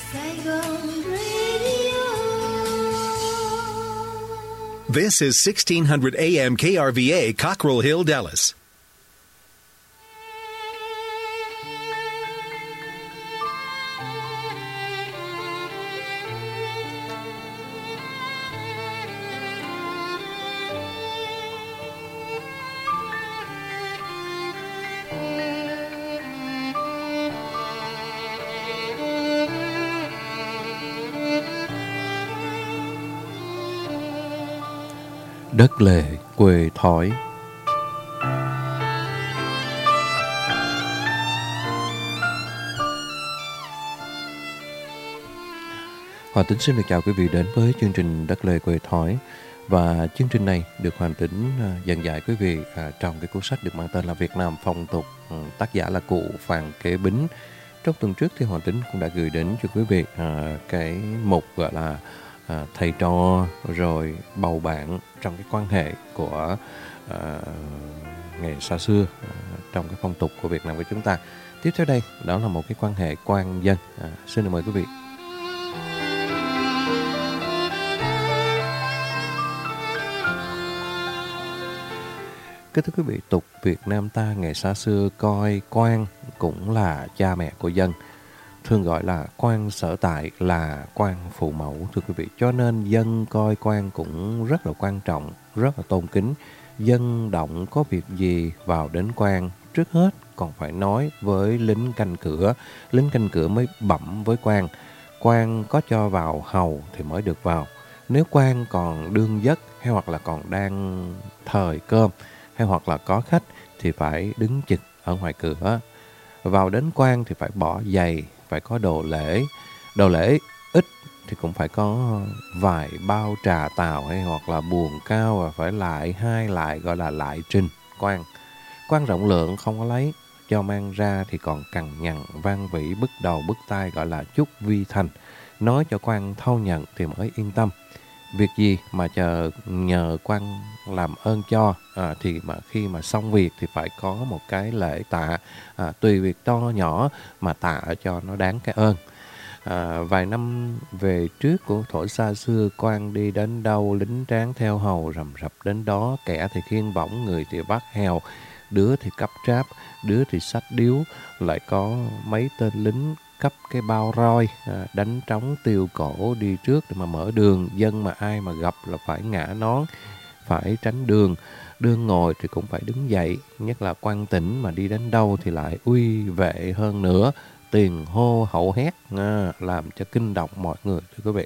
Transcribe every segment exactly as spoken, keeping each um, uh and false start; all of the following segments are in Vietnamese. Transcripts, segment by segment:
Saigon Radio. This is sixteen hundred A M K R V A, Cockrell Hill, Dallas. Đất lề quê thói. Hòa Tính xin được chào quý vị đến với chương trình Đất lề quê thói. Và chương trình này được Hoàn Tính dẫn dạy quý vị trong cái cuốn sách được mang tên là Việt Nam Phong Tục, tác giả là cụ Phan Kế Bính. Trong tuần trước thì Hoàn Tính cũng đã gửi đến cho quý vị cái mục gọi là À, thầy trò rồi bầu bạn trong cái quan hệ của à, ngày xa xưa à, trong cái phong tục của Việt Nam của chúng ta. Tiếp theo đây đó là một cái quan hệ quan dân. À, xin được mời quý vị. Kính thưa quý vị, tục Việt Nam ta ngày xa xưa coi quan cũng là cha mẹ của dân, thường gọi là quan sở tại, là quan phụ mẫu, thưa quý vị. Cho nên dân coi quan cũng rất là quan trọng, rất là tôn kính. Dân động có việc gì vào đến quan, trước hết còn phải nói với lính canh cửa. Lính canh cửa mới bẩm với quan. Quan có cho vào hầu thì mới được vào. Nếu quan còn đương giấc hay hoặc là còn đang thời cơm hay hoặc là có khách thì phải đứng trực ở ngoài cửa. Vào đến quan thì phải bỏ giày, phải có đồ lễ. Đồ lễ ít thì cũng phải có vài bao trà tàu hay hoặc là buồng cao, và phải lại hai lại gọi là lại trình quan. Quan rộng lượng không có lấy, cho mang ra thì còn cằn nhằn vang vỉ bức đầu bức tai gọi là chúc vi thành. Nói cho quan thâu nhận thì mới yên tâm. Việc gì mà chờ nhờ quan làm ơn cho, à, thì mà khi mà xong việc thì phải có một cái lễ tạ, à, tùy việc to nhỏ mà tạ cho nó đáng cái ơn. À, vài năm về trước của thổi xa xưa, quan đi đến đâu lính tráng theo hầu rầm rập đến đó. Kẻ thì khiêng võng, người thì vác hèo, đứa thì cấp tráp, đứa thì xách điếu, lại có mấy tên lính cấp cái bao roi, à, đánh trống tiêu cổ đi trước để mà mở đường. Dân mà ai mà gặp là phải ngã nón, phải tránh đường. Đương ngồi thì cũng phải đứng dậy. Nhất là quan tỉnh mà đi đến đâu thì lại uy vệ hơn nữa. Tiền hô hậu hét, à, làm cho kinh động mọi người, thưa quý vị.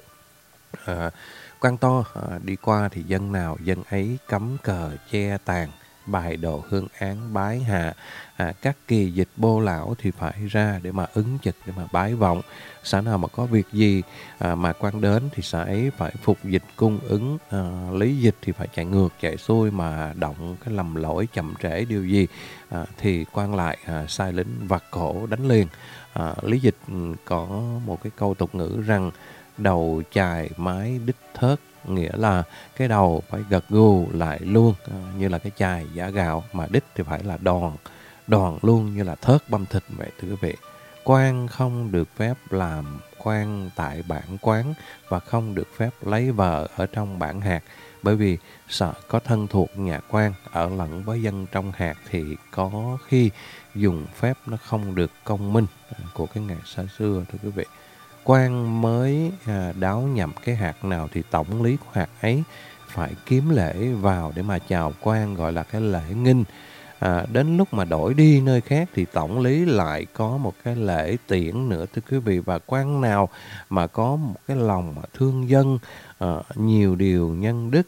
À, quan to à, đi qua thì dân nào dân ấy cắm cờ che tàn, bài đồ hương án bái hạ. À, các kỳ dịch bô lão thì phải ra để mà ứng trực, để mà bái vọng. Xã nào mà có việc gì à, mà quan đến thì xã ấy phải phục dịch cung ứng, à, lý dịch thì phải chạy ngược chạy xuôi, mà động cái lầm lỗi chậm trễ điều gì à, thì quan lại à, sai lính vặt cổ đánh liền. À, lý dịch có một cái câu tục ngữ rằng đầu chài mái đích thớt, nghĩa là cái đầu phải gật gù lại luôn, à, như là cái chài giã gạo, mà đích thì phải là đòn, đòn luôn như là thớt băm thịt vậy, thưa quý vị. Quan không được phép làm quan tại bản quán và không được phép lấy vợ ở trong bản hạt, bởi vì sợ có thân thuộc nhà quan ở lẫn với dân trong hạt thì có khi dùng phép nó không được công minh của cái ngày xa xưa, thưa quý vị. Quan mới à, đáo nhậm cái hạt nào thì tổng lý của hạt ấy phải kiếm lễ vào để mà chào quan, gọi là cái lễ nghinh. À, đến lúc mà đổi đi nơi khác thì tổng lý lại có một cái lễ tiễn nữa, thưa quý vị. Và quan nào mà có một cái lòng mà thương dân, à, nhiều điều nhân đức,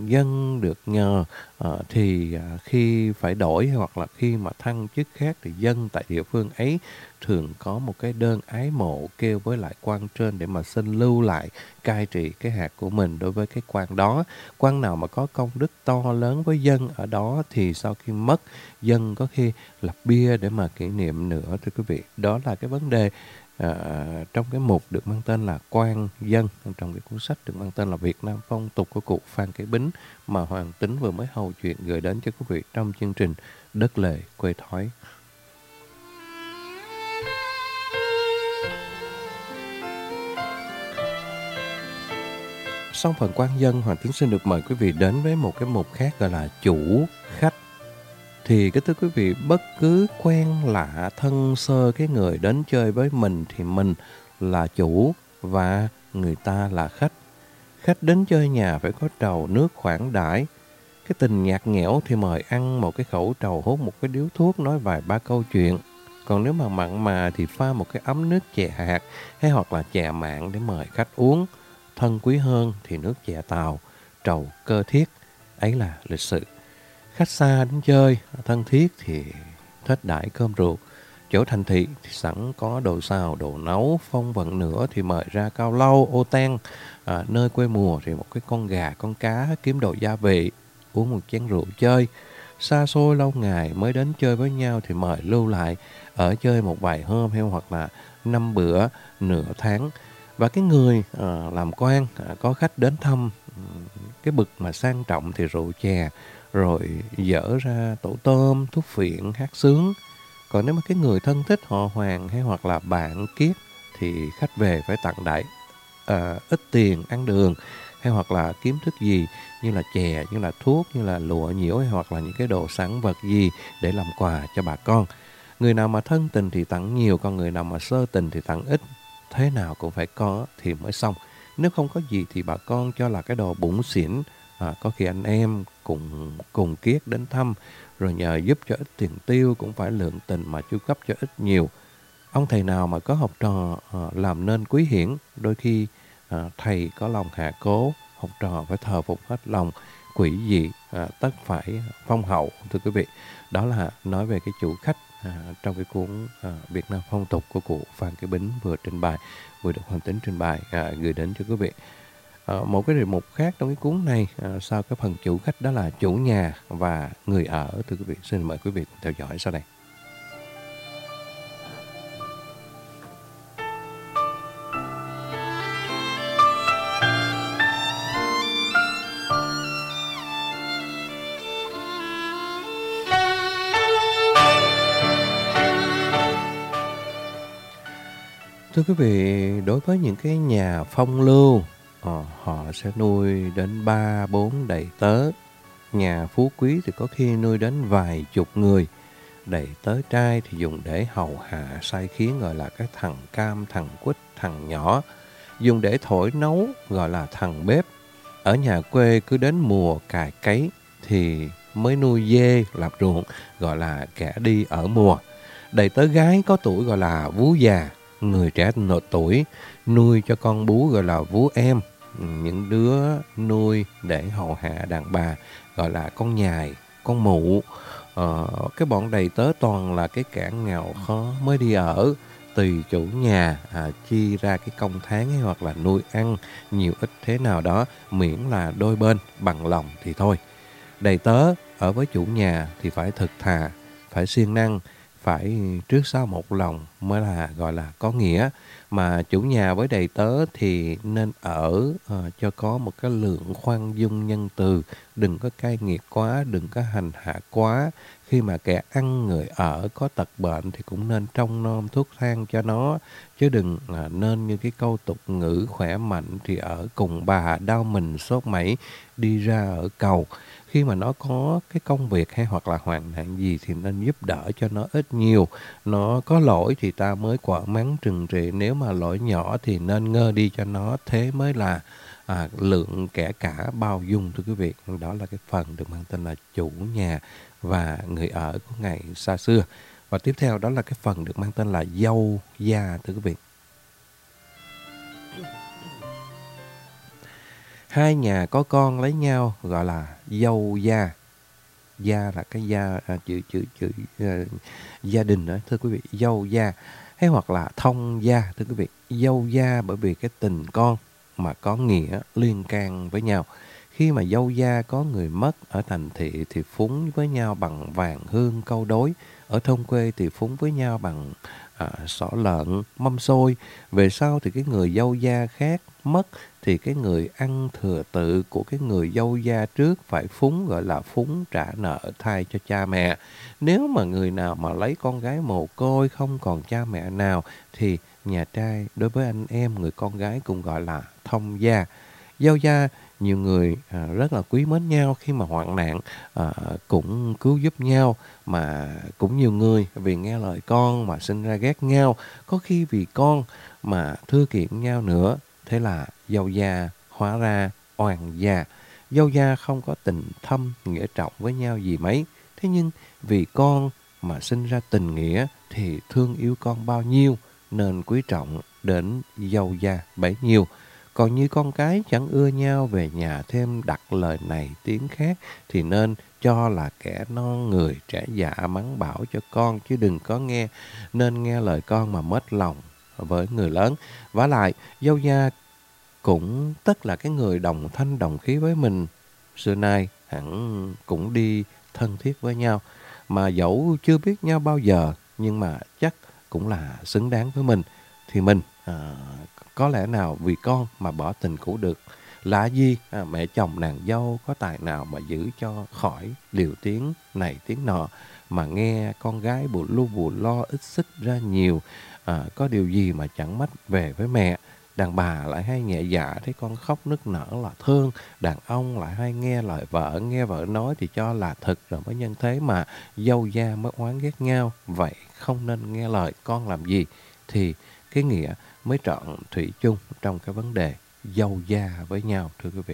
dân được nhờ, à, thì à, khi phải đổi hoặc là khi mà thăng chức khác thì dân tại địa phương ấy thường có một cái đơn ái mộ kêu với lại quan trên để mà xin lưu lại cai trị cái hạt của mình đối với cái quan đó. Quan nào mà có công đức to lớn với dân ở đó thì sau khi mất, dân có khi lập bia để mà kỷ niệm nữa, thưa quý vị. Đó là cái vấn đề à, trong cái mục được mang tên là quan dân, trong cái cuốn sách được mang tên là Việt Nam Phong Tục của cụ Phan Kế Bính mà Hoàng Tính vừa mới hầu chuyện gửi đến cho quý vị trong chương trình Đất Lề Quê Thói. Sau phần quan dân, Hoàng Tiến xin được mời quý vị đến với một cái mục khác gọi là chủ khách. Thì cái thưa quý vị, bất cứ quen lạ thân sơ cái người đến chơi với mình thì mình là chủ và người ta là khách. Khách đến chơi nhà phải có trầu nước khoản đãi. Cái tình nhạt nhẽo thì mời ăn một cái khẩu trầu, hút một cái điếu thuốc, nói vài ba câu chuyện. Còn nếu mà mặn mà thì pha một cái ấm nước chè hạt hay hoặc là chè mạn để mời khách uống. Thân quý hơn thì nước chè tàu, trầu cơ thiết. Ấy là lịch sự. Khách xa đến chơi, thân thiết thì thích đãi cơm rượu. Chỗ thành thị thì sẵn có đồ xào, đồ nấu, phong vận nữa thì mời ra cao lau, ô tan. À, nơi quê mùa thì một cái con gà, con cá, kiếm đồ gia vị, uống một chén rượu chơi. Xa xôi lâu ngày mới đến chơi với nhau thì mời lưu lại, ở chơi một vài hôm hay hoặc là năm bữa, nửa tháng. Và cái người à, làm quan, à, có khách đến thăm, cái bực mà sang trọng thì rượu chè, rồi dở ra tổ tôm, thuốc phiện, hát sướng. Còn nếu mà cái người thân thích họ Hoàng hay hoặc là bạn kiết thì khách về phải tặng đại à, ít tiền ăn đường hay hoặc là kiếm thức gì như là chè, như là thuốc, như là lụa nhiễu hay hoặc là những cái đồ sẵn vật gì để làm quà cho bà con. Người nào mà thân tình thì tặng nhiều, còn người nào mà sơ tình thì tặng ít. Thế nào cũng phải có thì mới xong. Nếu không có gì thì bà con cho là cái đồ bủn xỉn. À, có khi anh em cùng cùng kiết đến thăm rồi nhờ giúp cho ít tiền tiêu, cũng phải lượng tình mà chu cấp cho ít nhiều. Ông thầy nào mà có học trò à, làm nên quý hiển, đôi khi à, thầy có lòng hạ cố, học trò phải thờ phục hết lòng, quỷ dị à, tất phải phong hậu. Thưa quý vị, đó là nói về cái chủ khách à, trong cái cuốn à, Việt Nam phong tục của cụ Phan Kế Bính vừa trình bày, vừa được Hoàng Tính trình bày à, gửi đến cho quý vị. À, một cái đề mục khác trong cái cuốn này à, sau cái phần chủ khách đó là chủ nhà và người ở. Thưa quý vị, xin mời quý vị theo dõi sau đây. Thưa quý vị, đối với những cái nhà phong lưu, ờ, họ sẽ nuôi đến ba bốn đầy tớ. Nhà phú quý thì có khi nuôi đến vài chục người. Đầy tớ trai thì dùng để hầu hạ sai khiến, gọi là cái thằng cam, thằng quýt, thằng nhỏ. Dùng để thổi nấu, gọi là thằng bếp. Ở nhà quê cứ đến mùa cày cấy thì mới nuôi dê làm ruộng, gọi là kẻ đi ở mùa. Đầy tớ gái có tuổi gọi là vú già. Người trẻ nộp tuổi nuôi cho con bú gọi là vú em. Những đứa nuôi để hầu hạ đàn bà gọi là con nhài, con mụ. Ờ, cái bọn đầy tớ toàn là cái kẻ nghèo khó mới đi ở. Tùy chủ nhà à, chi ra cái công tháng hay hoặc là nuôi ăn nhiều ít thế nào đó, miễn là đôi bên bằng lòng thì thôi. Đầy tớ ở với chủ nhà thì phải thực thà, phải siêng năng, phải trước sau một lòng mới là gọi là có nghĩa. Mà chủ nhà với đầy tớ thì nên ở uh, cho có một cái lượng khoan dung nhân từ, đừng có cay nghiệt quá, đừng có hành hạ quá. Khi mà kẻ ăn người ở có tật bệnh thì cũng nên trông nom thuốc thang cho nó, chứ đừng uh, nên như cái câu tục ngữ khỏe mạnh thì ở cùng bà, đau mình sốt mẩy đi ra ở cầu. Khi mà nó có cái công việc hay hoặc là hoàn nạn gì thì nên giúp đỡ cho nó ít nhiều. Nó có lỗi thì ta mới quả mắng trừng trị. Nếu mà lỗi nhỏ thì nên ngơ đi cho nó. Thế mới là à, lượng kẻ cả bao dung. Thưa quý vị, đó là cái phần được mang tên là chủ nhà và người ở của ngày xa xưa. Và tiếp theo đó là cái phần được mang tên là dâu gia. Thưa quý vị, hai nhà có con lấy nhau gọi là dâu gia. Gia là cái gia à, chữ chữ chữ à, gia đình đó, thưa quý vị, dâu gia hay hoặc là thông gia. Thưa quý vị, dâu gia bởi vì cái tình con mà có nghĩa liên can với nhau. Khi mà dâu gia có người mất ở thành thị thì phúng với nhau bằng vàng hương câu đối. Ở thôn quê thì phúng với nhau bằng à, xỏ lợn, mâm xôi. Về sau thì cái người dâu gia khác mất thì cái người ăn thừa tự của cái người dâu gia trước phải phúng, gọi là phúng trả nợ thay cho cha mẹ. Nếu mà người nào mà lấy con gái mồ côi không còn cha mẹ nào thì nhà trai đối với anh em người con gái cũng gọi là thông gia. Dâu gia nhiều người à, rất là quý mến nhau, khi mà hoạn nạn à, cũng cứu giúp nhau, mà cũng nhiều người vì nghe lời con mà sinh ra ghét nhau, có khi vì con mà thưa kiện nhau nữa. Thế là dâu gia hóa ra oan gia. Dâu gia không có tình thâm nghĩa trọng với nhau gì mấy, thế nhưng vì con mà sinh ra tình nghĩa thì thương yêu con bao nhiêu nên quý trọng đến dâu gia bấy nhiêu. Còn như con cái chẳng ưa nhau, về nhà thêm đặt lời này tiếng khác, thì nên cho là kẻ non người trẻ dạ mắng bảo cho con, chứ đừng có nghe nên nghe lời con mà mất lòng với người lớn. Vả lại dâu gia cũng tức là cái người đồng thanh đồng khí với mình, xưa nay hẳn cũng đi thân thiết với nhau, mà dẫu chưa biết nhau bao giờ nhưng mà chắc cũng là xứng đáng với mình. Thì mình à, có lẽ nào vì con mà bỏ tình cũ được. Lạ gì à, mẹ chồng nàng dâu có tài nào mà giữ cho khỏi điều tiếng này tiếng nọ, mà nghe con gái bù lu bù lo ít xích ra nhiều. À, có điều gì mà chẳng mách về với mẹ. Đàn bà lại hay nhẹ dạ, thấy con khóc nức nở là thương. Đàn ông lại hay nghe lời vợ, nghe vợ nói thì cho là thật, rồi mới nhân thế mà dâu gia mới oán ghét nhau. Vậy không nên nghe lời con làm gì, thì cái nghĩa mới trọn thủy chung trong cái vấn đề dâu gia với nhau, thưa quý vị.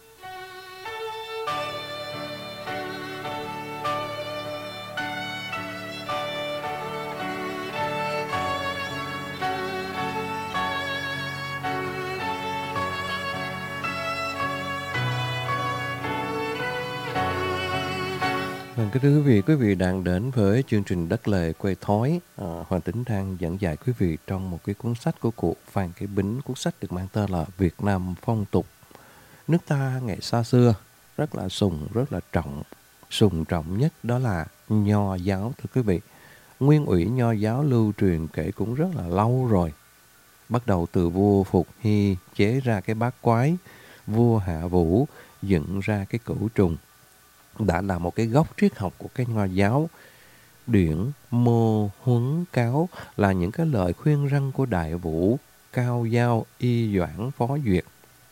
Vâng, kính thưa quý vị, quý vị đang đến với chương trình Đất Lề Quê Thói. À, Hoàng Tính đang dẫn dạy quý vị trong một cái cuốn sách của cụ Phan Kế Bính. Cuốn sách được mang tên là Việt Nam Phong Tục. Nước ta ngày xa xưa rất là sùng, rất là trọng. Sùng trọng nhất đó là nho giáo, thưa quý vị. Nguyên ủy nho giáo lưu truyền kể cũng rất là lâu rồi. Bắt đầu từ vua Phục Hy chế ra cái bát quái, vua Hạ Vũ dựng ra cái cửu trùng, đã là một cái gốc triết học của cái nho giáo. Điển, mô, huấn, cáo là những cái lời khuyên răn của Đại Vũ, Cao Giao, Y Doãn, Phó Duyệt,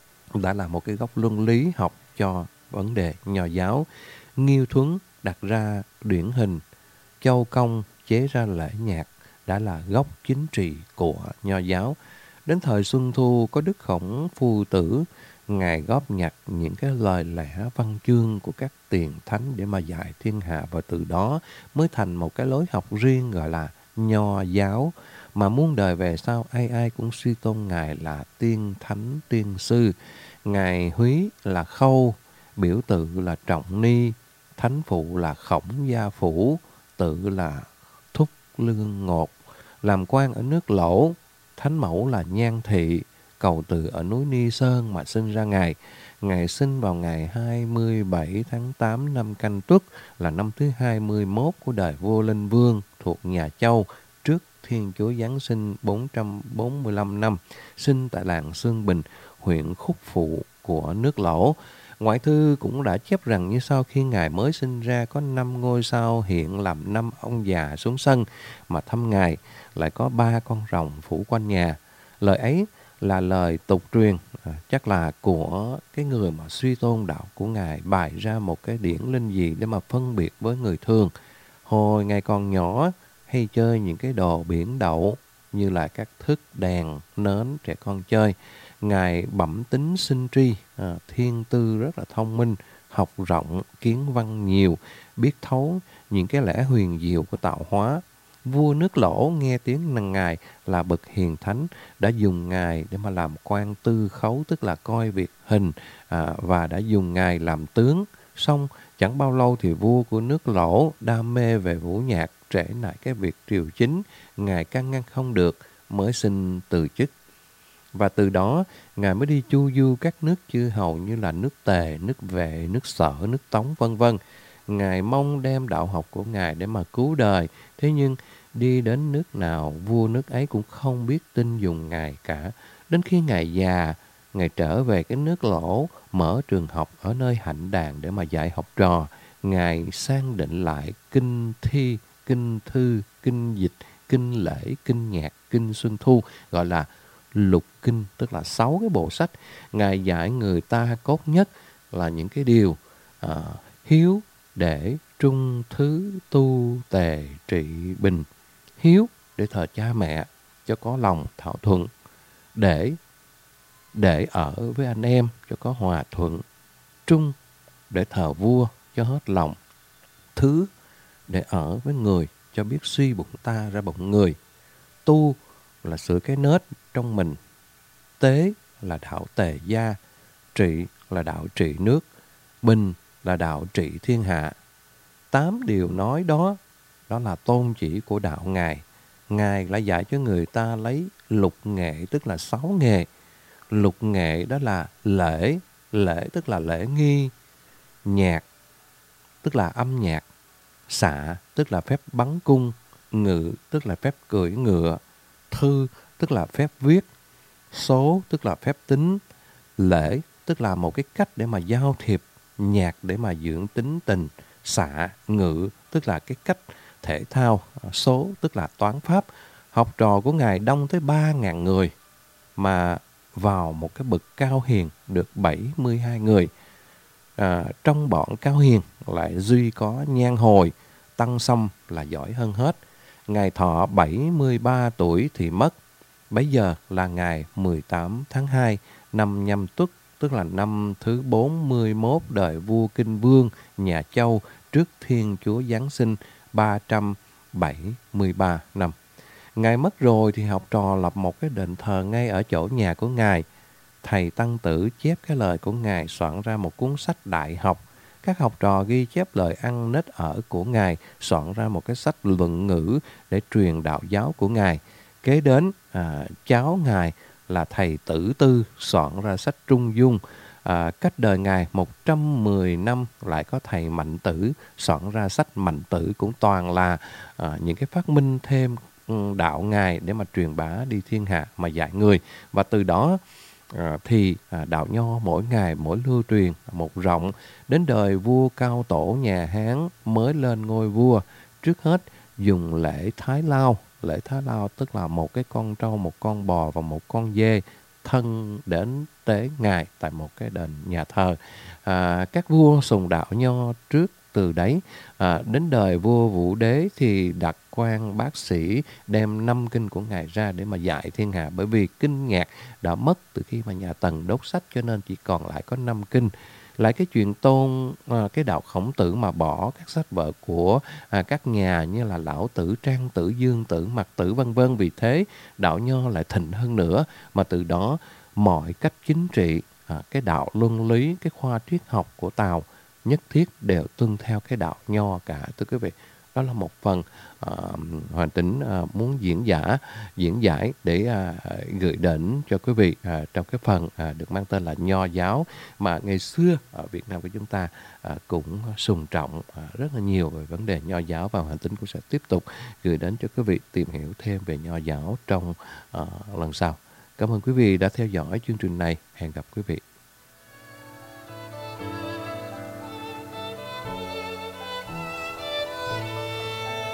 đã là một cái gốc luân lý học cho vấn đề nho giáo. Nghiêu Thuấn đặt ra điển hình, Châu Công chế ra lễ nhạc, đã là gốc chính trị của nho giáo. Đến thời Xuân Thu có Đức Khổng Phu Tử, Ngài góp nhặt những cái lời lẽ văn chương của các tiền thánh để mà dạy thiên hạ, và từ đó mới thành một cái lối học riêng gọi là nho giáo, mà muôn đời về sau ai ai cũng suy tôn Ngài là tiên thánh tiên sư. Ngài Húy là Khâu, biểu tự là Trọng Ni, thánh phụ là Khổng Gia Phủ, tự là Thúc Lương Ngột, làm quan ở nước Lỗ. Thánh mẫu là Nhan Thị, cầu từ ở núi Ni Sơn mà sinh ra Ngài. Ngài sinh vào ngày hai mươi bảy tháng tám năm Canh Tuất, là năm thứ hai mươi mốt của đời vua Linh Vương, thuộc nhà Châu, trước Thiên Chúa Giáng sinh bốn trăm bốn mươi lăm năm, sinh tại làng Sương Bình, huyện Khúc Phụ của nước Lỗ. Ngoại thư cũng đã chép rằng như sau: khi Ngài mới sinh ra có năm ngôi sao hiện làm năm ông già xuống sân mà thăm Ngài, lại có ba con rồng phủ quanh nhà. Lời ấy là lời tục truyền, à, chắc là của cái người mà suy tôn đạo của Ngài bày ra một cái điển linh gì để mà phân biệt với người thường. Hồi Ngài còn nhỏ hay chơi những cái đồ biển đậu như là các thức đèn, nến trẻ con chơi. Ngài bẩm tính sinh tri, à, thiên tư rất là thông minh, học rộng, kiến văn nhiều, biết thấu những cái lẽ huyền diệu của tạo hóa. Vua nước Lỗ nghe tiếng rằng Ngài là bậc hiền thánh, đã dùng Ngài để mà làm quan tư khấu, tức là coi việc hình, à, và đã dùng Ngài làm tướng. Xong chẳng bao lâu thì vua của nước Lỗ đam mê về vũ nhạc, trễ nải cái việc triều chính, Ngài can ngăn không được, mới xin từ chức. Và từ đó Ngài mới đi chu du các nước chư hầu như là nước Tề, nước Vệ, nước Sở, nước Tống vân vân. Ngài mong đem đạo học của Ngài để mà cứu đời, thế nhưng đi đến nước nào vua nước ấy cũng không biết tin dùng Ngài cả. Đến khi Ngài già, Ngài trở về cái nước Lỗ, mở trường học ở nơi Hạnh Đàn để mà dạy học trò. Ngài sang định lại kinh thi, kinh thư, kinh dịch, kinh lễ, kinh nhạc, kinh xuân thu, gọi là lục kinh, tức là sáu cái bộ sách. Ngài dạy người ta cốt nhất là những cái điều à, hiếu, để, trung, thứ, tu, tề, trị, bình. Hiếu để thờ cha mẹ cho có lòng thảo thuận, để để ở với anh em cho có hòa thuận, trung để thờ vua cho hết lòng, thứ để ở với người cho biết suy bụng ta ra bụng người, tu là sửa cái nết trong mình, tế là đạo tề gia, trị là đạo trị nước, bình là đạo trị thiên hạ. Tám điều nói đó, đó là tôn chỉ của đạo Ngài. Ngài lại dạy cho người ta lấy lục nghệ, tức là sáu nghề. Lục nghệ đó là lễ, lễ tức là lễ nghi, nhạc tức là âm nhạc, xạ tức là phép bắn cung, ngự tức là phép cưỡi ngựa, thư tức là phép viết, số tức là phép tính, lễ tức là một cái cách để mà giao thiệp, nhạc để mà dưỡng tính tình, xạ, ngự tức là cái cách thể thao, số tức là toán pháp. Học trò của Ngài đông tới ba ngàn người, mà vào một cái bậc cao hiền được bảy mươi hai người. À, trong bọn cao hiền lại duy có Nhan Hồi, Tăng Sâm là giỏi hơn hết. Ngài thọ bảy mươi ba tuổi thì mất. Bấy giờ là ngày mười tám tháng hai năm Nhâm Tuất, tức là năm thứ bốn mươi mốt đời vua Kinh Vương nhà Châu trước Thiên Chúa Giáng sinh ba trăm bảy mươi ba năm. Ngài mất rồi thì học trò lập một cái đền thờ ngay ở chỗ nhà của Ngài. Thầy Tăng Tử chép cái lời của Ngài, soạn ra một cuốn sách đại học. Các học trò ghi chép lời ăn nết ở của Ngài, soạn ra một cái sách luận ngữ để truyền đạo giáo của Ngài. Kế đến à, cháu Ngài là thầy Tử Tư soạn ra sách Trung Dung. À, cách đời Ngài một trăm mười năm lại có thầy Mạnh Tử soạn ra sách Mạnh Tử, cũng toàn là à, những cái phát minh thêm đạo Ngài để mà truyền bá đi thiên hạ mà dạy người. Và từ đó à, thì à, đạo Nho mỗi ngày mỗi lưu truyền một rộng. Đến đời vua Cao Tổ nhà Hán mới lên ngôi vua, trước hết dùng lễ Thái Lao. Lễ Thái Lao tức là một cái con trâu, một con bò và một con dê thân đến tế Ngài tại một cái đền nhà thờ. À, các vua sùng đạo Nho trước từ đấy. À, đến đời vua Vũ Đế thì đặt quan bác sĩ đem năm kinh của Ngài ra để mà dạy thiên hạ. Bởi vì kinh nhạc đã mất từ khi mà nhà Tần đốt sách, cho nên chỉ còn lại có năm kinh. Lại cái chuyện tôn à, cái đạo Khổng Tử mà bỏ các sách vở của à, các nhà như là Lão Tử, Trang Tử, Dương Tử, Mạc Tử vân vân. Vì thế đạo Nho lại thịnh hơn nữa, mà từ đó mọi cách chính trị, à, cái đạo luân lý, cái khoa triết học của Tàu nhất thiết đều tuân theo cái đạo Nho cả, thưa quý vị. Đó là một phần uh, Hoàn Tỉnh uh, muốn diễn giả diễn giải để uh, gửi đến cho quý vị uh, trong cái phần uh, được mang tên là Nho giáo, mà ngày xưa ở Việt Nam của chúng ta uh, cũng sùng trọng uh, rất là nhiều về vấn đề Nho giáo, và Hoàn Tỉnh cũng sẽ tiếp tục gửi đến cho quý vị tìm hiểu thêm về Nho giáo trong uh, lần sau. Cảm ơn quý vị đã theo dõi chương trình này. Hẹn gặp quý vị